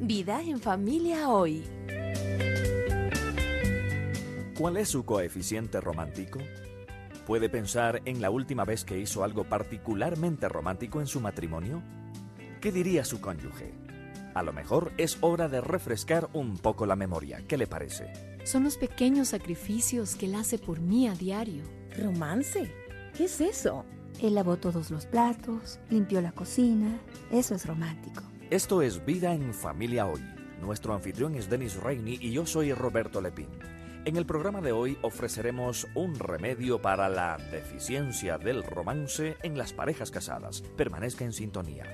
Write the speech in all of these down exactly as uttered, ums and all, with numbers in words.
Vida en familia hoy. ¿Cuál es su coeficiente romántico? ¿Puede pensar en la última vez que hizo algo particularmente romántico en su matrimonio? ¿Qué diría su cónyuge? A lo mejor es hora de refrescar un poco la memoria. ¿Qué le parece? Son los pequeños sacrificios que él hace por mí a diario. ¿Romance? ¿Qué es eso? Él lavó todos los platos, limpió la cocina. Eso es romántico. Esto es Vida en Familia Hoy. Nuestro anfitrión es Denis Reini y yo soy Roberto Lepín. En el programa de hoy ofreceremos un remedio para la deficiencia del romance en las parejas casadas. Permanezca en sintonía.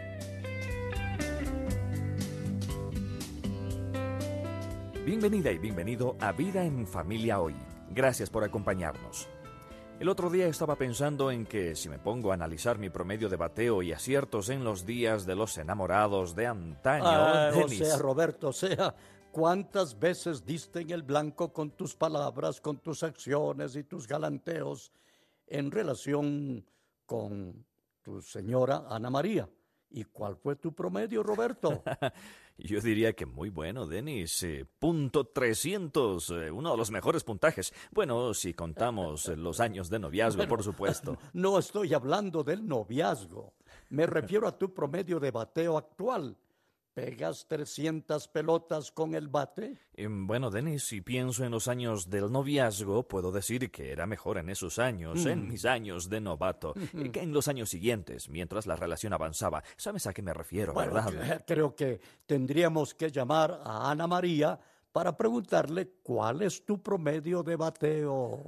Bienvenida y bienvenido a Vida en Familia Hoy. Gracias por acompañarnos. El otro día estaba pensando en que si me pongo a analizar mi promedio de bateo y aciertos en los días de los enamorados de antaño... Ah, Denis... O sea, Roberto, o sea, ¿cuántas veces diste en el blanco con tus palabras, con tus acciones y tus galanteos en relación con tu señora Ana María? ¿Y cuál fue tu promedio, Roberto? Yo diría que muy bueno, Denis. Eh, punto trescientos, eh, uno de los mejores puntajes. Bueno, si contamos eh, los años de noviazgo, Bueno, por supuesto. No estoy hablando del noviazgo. Me refiero a tu promedio de bateo actual. ¿Pegas trescientas pelotas con el bate? Eh, bueno, Denis, si pienso en los años del noviazgo, puedo decir que era mejor en esos años, Mm. en mis años de novato, eh, que en los años siguientes, mientras la relación avanzaba. ¿Sabes a qué me refiero, Bueno, verdad? cre- creo que tendríamos que llamar a Ana María para preguntarle cuál es tu promedio de bateo.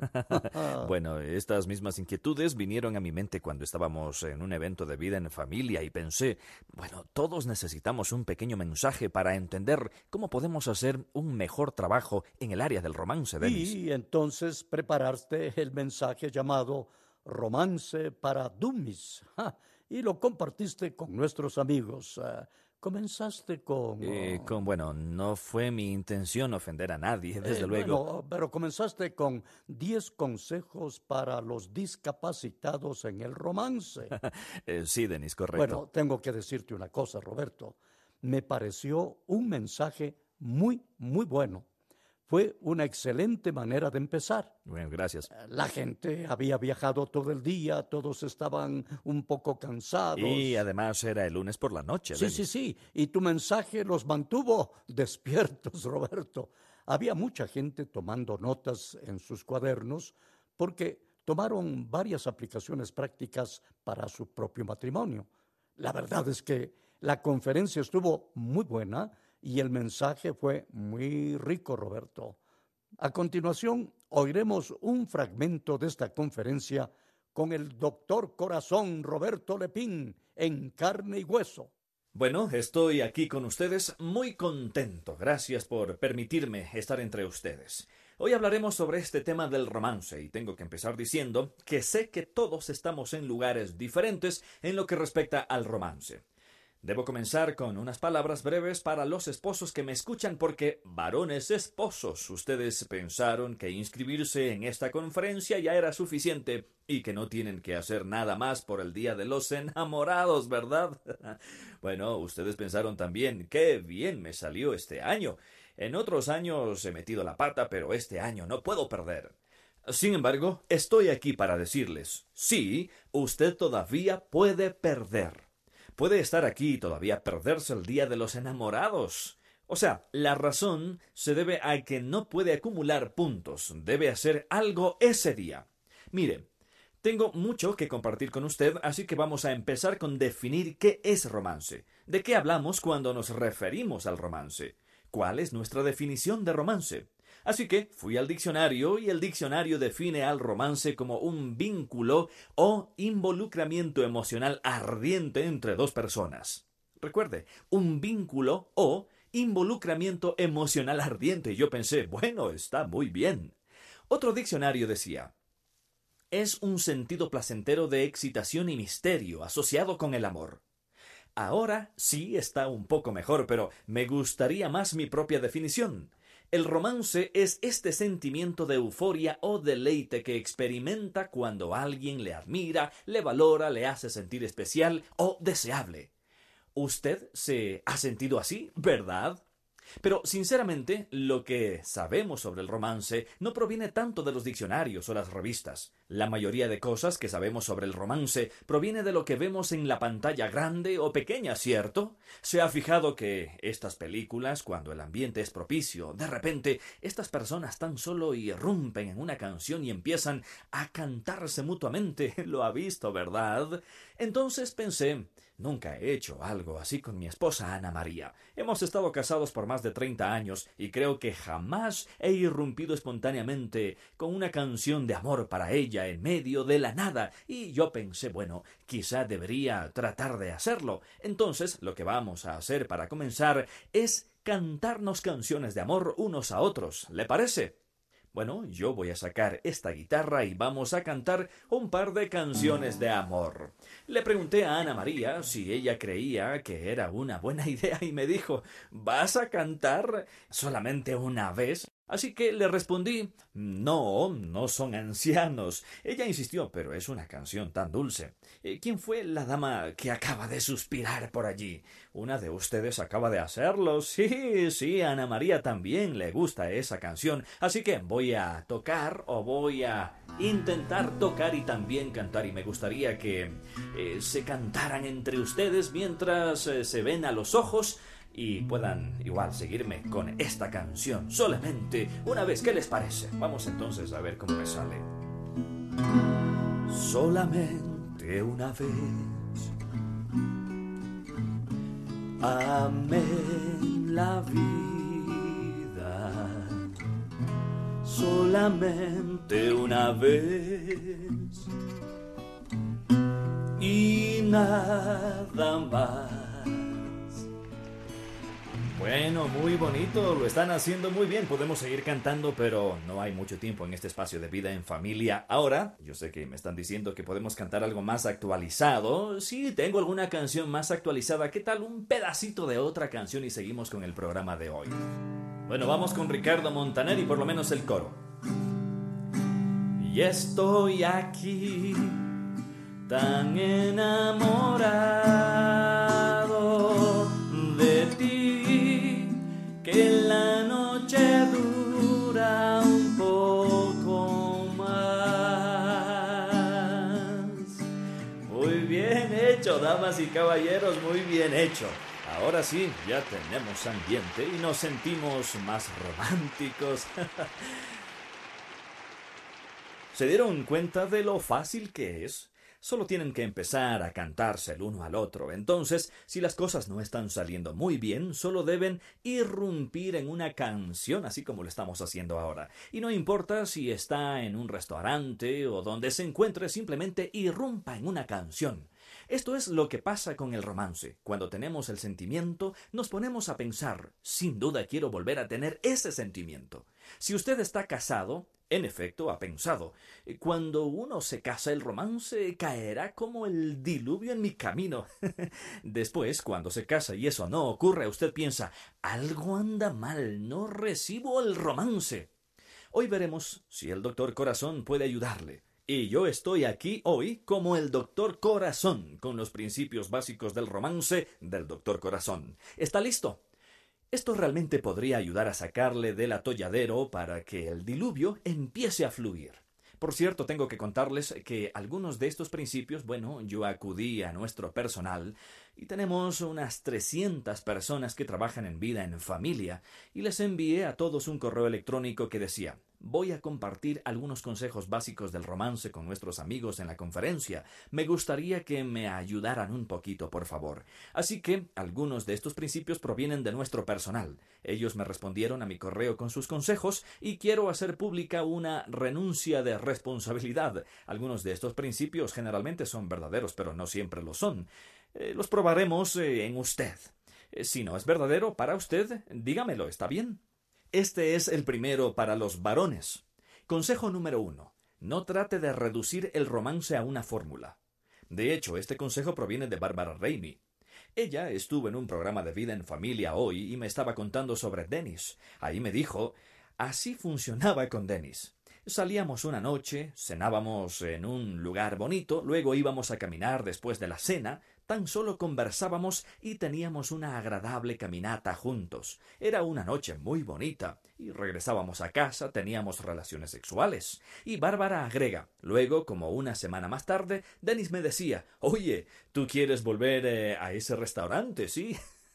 Bueno, estas mismas inquietudes vinieron a mi mente cuando estábamos en un evento de vida en familia y pensé, bueno, todos necesitamos un pequeño mensaje para entender cómo podemos hacer un mejor trabajo en el área del romance, Denis. Y entonces preparaste el mensaje llamado Romance para Dummies, ja, y lo compartiste con nuestros amigos. Ah, comenzaste con... Eh, con, bueno, no fue mi intención ofender a nadie, desde Eh, luego. bueno, pero comenzaste con diez consejos para los discapacitados en el romance. Eh, sí, Denis, correcto. Bueno, tengo que decirte una cosa, Roberto. Me pareció un mensaje muy, muy bueno. Fue una excelente manera de empezar. Bueno, gracias. La gente había viajado todo el día, todos estaban un poco cansados. Y además era el lunes por la noche, Sí, Denis. sí, sí. Y tu mensaje los mantuvo despiertos, Roberto. Había mucha gente tomando notas en sus cuadernos porque tomaron varias aplicaciones prácticas para su propio matrimonio. La verdad es que la conferencia estuvo muy buena y el mensaje fue muy rico, Roberto. A continuación, oiremos un fragmento de esta conferencia con el doctor Corazón Roberto Lepín en Carne y Hueso. Bueno, estoy aquí con ustedes muy contento. Gracias por permitirme estar entre ustedes. Hoy hablaremos sobre este tema del romance y tengo que empezar diciendo que sé que todos estamos en lugares diferentes en lo que respecta al romance. Debo comenzar con unas palabras breves para los esposos que me escuchan porque, varones esposos, ustedes pensaron que inscribirse en esta conferencia ya era suficiente y que no tienen que hacer nada más por el Día de los Enamorados, ¿verdad? Bueno, ustedes pensaron también, qué bien me salió este año. En otros años he metido la pata, pero este año no puedo perder. Sin embargo, estoy aquí para decirles, sí, usted todavía puede perder. Puede estar aquí y todavía perderse el Día de los Enamorados. O sea, la razón se debe a que no puede acumular puntos. Debe hacer algo ese día. Mire, tengo mucho que compartir con usted, así que vamos a empezar con definir qué es romance. ¿De qué hablamos cuando nos referimos al romance? ¿Cuál es nuestra definición de romance? Así que fui al diccionario y el diccionario define al romance como un vínculo o involucramiento emocional ardiente entre dos personas. Recuerde, un vínculo o involucramiento emocional ardiente. Yo pensé, bueno, está muy bien. Otro diccionario decía, es un sentido placentero de excitación y misterio asociado con el amor. Ahora sí está un poco mejor, pero me gustaría más mi propia definición. El romance es este sentimiento de euforia o deleite que experimenta cuando alguien le admira, le valora, le hace sentir especial o deseable. ¿Usted se ha sentido así, verdad? Pero, sinceramente, lo que sabemos sobre el romance no proviene tanto de los diccionarios o las revistas. La mayoría de cosas que sabemos sobre el romance proviene de lo que vemos en la pantalla grande o pequeña, ¿cierto? ¿Se ha fijado que estas películas, cuando el ambiente es propicio, de repente, estas personas tan solo irrumpen en una canción y empiezan a cantarse mutuamente? Lo ha visto, ¿verdad? Entonces pensé, nunca he hecho algo así con mi esposa Ana María. Hemos estado casados por más de treinta años y creo que jamás he irrumpido espontáneamente con una canción de amor para ella en medio de la nada, y yo pensé, bueno, quizá debería tratar de hacerlo. Entonces, lo que vamos a hacer para comenzar es cantarnos canciones de amor unos a otros. ¿Le parece? Bueno, yo voy a sacar esta guitarra y vamos a cantar un par de canciones de amor. Le pregunté a Ana María si ella creía que era una buena idea y me dijo, ¿vas a cantar solamente una vez? Así que le respondí, no, no son ancianos. Ella insistió, pero es una canción tan dulce. ¿Quién fue la dama que acaba de suspirar por allí? Una de ustedes acaba de hacerlo. Sí, sí, a Ana María también le gusta esa canción. Así que voy a tocar o voy a intentar tocar y también cantar. Y me gustaría que eh, se cantaran entre ustedes mientras eh, se ven a los ojos y puedan igual seguirme con esta canción solamente una vez. ¿Qué les parece? Vamos entonces a ver cómo me sale. Solamente una vez amé la vida, solamente una vez y nada más. Bueno, muy bonito, lo están haciendo muy bien. Podemos seguir cantando, pero no hay mucho tiempo en este espacio de Vida en Familia. Ahora, yo sé que me están diciendo que podemos cantar algo más actualizado. Sí, tengo alguna canción más actualizada. ¿Qué tal un pedacito de otra canción y seguimos con el programa de hoy? Bueno, vamos con Ricardo Montaner y por lo menos el coro. Y estoy aquí, tan enamorado de ti, que la noche dura un poco más. Muy bien hecho, damas y caballeros, muy bien hecho. Ahora sí, ya tenemos ambiente y nos sentimos más románticos. ¿Se dieron cuenta de lo fácil que es? Solo tienen que empezar a cantarse el uno al otro. Entonces, si las cosas no están saliendo muy bien, solo deben irrumpir en una canción, así como lo estamos haciendo ahora. Y no importa si está en un restaurante o donde se encuentre, simplemente irrumpa en una canción. Esto es lo que pasa con el romance. Cuando tenemos el sentimiento, nos ponemos a pensar, sin duda quiero volver a tener ese sentimiento. Si usted está casado, en efecto, ha pensado, cuando uno se casa el romance caerá como el diluvio en mi camino. Después, cuando se casa y eso no ocurre, usted piensa, algo anda mal, no recibo el romance. Hoy veremos si el doctor Corazón puede ayudarle. Y yo estoy aquí hoy como el doctor Corazón, con los principios básicos del romance del doctor Corazón. ¿Está listo? Esto realmente podría ayudar a sacarle del atolladero para que el diluvio empiece a fluir. Por cierto, tengo que contarles que algunos de estos principios, bueno, yo acudí a nuestro personal y tenemos unas trescientas personas que trabajan en Vida en Familia y les envié a todos un correo electrónico que decía: voy a compartir algunos consejos básicos del romance con nuestros amigos en la conferencia. Me gustaría que me ayudaran un poquito, por favor. Así que algunos de estos principios provienen de nuestro personal. Ellos me respondieron a mi correo con sus consejos y quiero hacer pública una renuncia de responsabilidad. Algunos de estos principios generalmente son verdaderos, pero no siempre lo son. Eh, los probaremos eh, en usted. Eh, si no es verdadero para usted, dígamelo, ¿está bien? Este es el primero para los varones. Consejo número uno. No trate de reducir el romance a una fórmula. De hecho, este consejo proviene de Bárbara Raimi. Ella estuvo en un programa de Vida en Familia hoy y me estaba contando sobre Dennis. Ahí me dijo, así funcionaba con Dennis. Salíamos una noche, cenábamos en un lugar bonito, luego íbamos a caminar después de la cena, Tan solo conversábamos y teníamos una agradable caminata juntos. Era una noche muy bonita y regresábamos a casa, teníamos relaciones sexuales. Y Bárbara agrega, luego, como una semana más tarde, Dennis me decía, oye, ¿tú quieres volver eh, a ese restaurante, sí?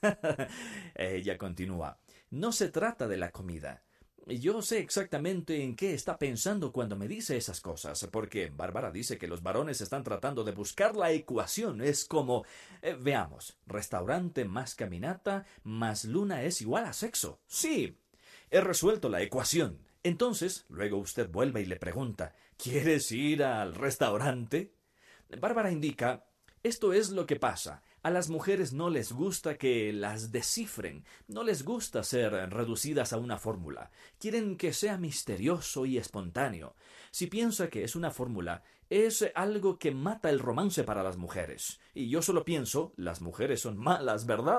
Ella continúa, no se trata de la comida. Yo sé exactamente en qué está pensando cuando me dice esas cosas, porque Bárbara dice que los varones están tratando de buscar la ecuación. Es como, eh, veamos, restaurante más caminata más luna es igual a sexo. Sí, he resuelto la ecuación. Entonces, luego usted vuelve y le pregunta, ¿quieres ir al restaurante? Bárbara indica, esto es lo que pasa. A las mujeres no les gusta que las descifren, no les gusta ser reducidas a una fórmula. Quieren que sea misterioso y espontáneo. Si piensa que es una fórmula, es algo que mata el romance para las mujeres. Y yo solo pienso, las mujeres son malas, ¿verdad?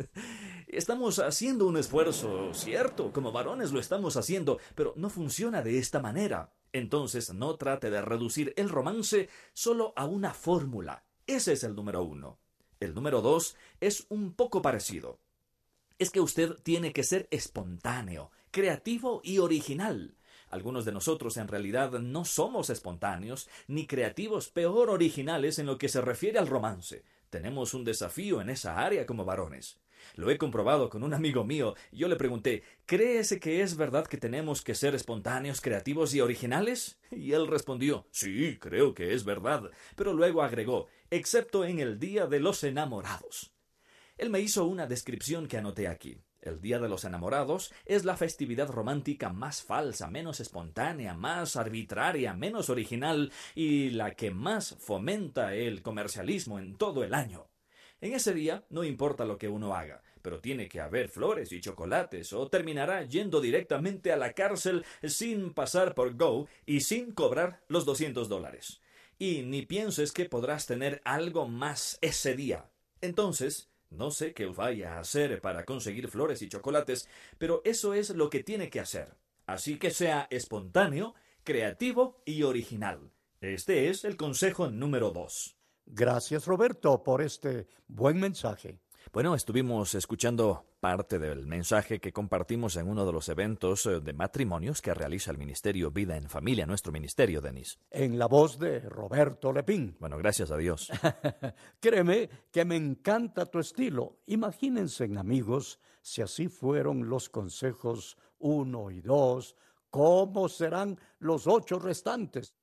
Estamos haciendo un esfuerzo, cierto, como varones lo estamos haciendo, pero no funciona de esta manera. Entonces no trate de reducir el romance solo a una fórmula. Ese es el número uno. El número dos es un poco parecido. Es que usted tiene que ser espontáneo, creativo y original. Algunos de nosotros en realidad no somos espontáneos, ni creativos, peor originales en lo que se refiere al romance. Tenemos un desafío en esa área como varones. Lo he comprobado con un amigo mío. Yo le pregunté, ¿crees que es verdad que tenemos que ser espontáneos, creativos y originales? Y él respondió, sí, creo que es verdad. Pero luego agregó, excepto en el Día de los Enamorados. Él me hizo una descripción que anoté aquí. El Día de los Enamorados es la festividad romántica más falsa, menos espontánea, más arbitraria, menos original y la que más fomenta el comercialismo en todo el año. En ese día no importa lo que uno haga, pero tiene que haber flores y chocolates o terminará yendo directamente a la cárcel sin pasar por Go y sin cobrar los doscientos dólares. Y ni pienses que podrás tener algo más ese día. Entonces, no sé qué vaya a hacer para conseguir flores y chocolates, pero eso es lo que tiene que hacer. Así que sea espontáneo, creativo y original. Este es el consejo número dos. Gracias, Roberto, por este buen mensaje. Bueno, estuvimos escuchando parte del mensaje que compartimos en uno de los eventos de matrimonios que realiza el Ministerio Vida en Familia, nuestro ministerio, Denis. En la voz de Roberto Lepín. Bueno, gracias a Dios. Créeme que me encanta tu estilo. Imagínense, amigos, si así fueron los consejos uno y dos, ¿cómo serán los ocho restantes?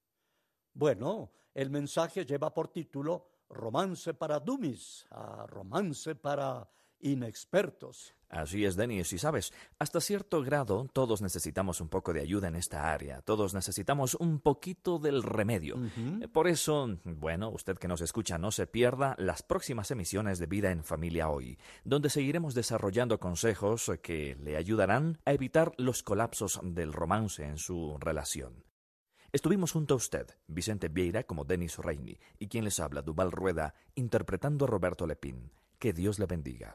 Bueno, el mensaje lleva por título Romance para Dummies, a romance para inexpertos. Así es, Denis, y sabes, hasta cierto grado todos necesitamos un poco de ayuda en esta área, todos necesitamos un poquito del remedio. Uh-huh. Por eso, bueno, usted que nos escucha, no se pierda las próximas emisiones de Vida en Familia Hoy, donde seguiremos desarrollando consejos que le ayudarán a evitar los colapsos del romance en su relación. Estuvimos junto a usted, Vicente Vieira como Denis Reini, y quien les habla, Duval Rueda, interpretando a Roberto Lepín. Que Dios le bendiga.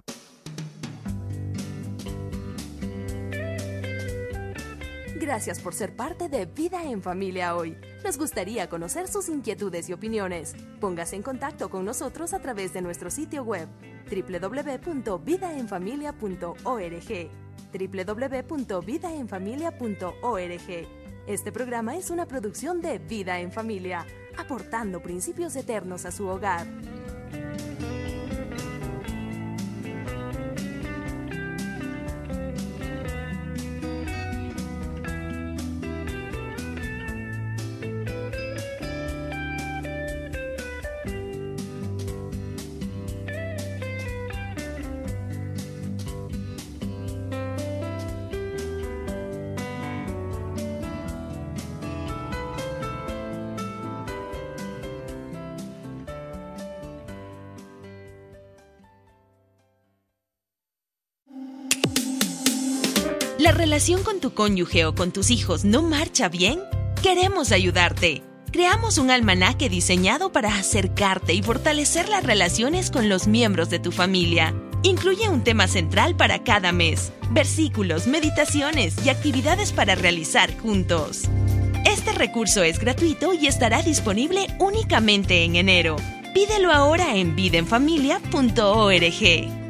Gracias por ser parte de Vida en Familia Hoy. Nos gustaría conocer sus inquietudes y opiniones. Póngase en contacto con nosotros a través de nuestro sitio web doble u doble u doble u punto vida en familia punto org doble u doble u doble u punto vida en familia punto org. Este programa es una producción de Vida en Familia, aportando principios eternos a su hogar. ¿La relación con tu cónyuge o con tus hijos no marcha bien? Queremos ayudarte. Creamos un almanaque diseñado para acercarte y fortalecer las relaciones con los miembros de tu familia. Incluye un tema central para cada mes, versículos, meditaciones y actividades para realizar juntos. Este recurso es gratuito y estará disponible únicamente en enero. Pídelo ahora en vida en familia punto org.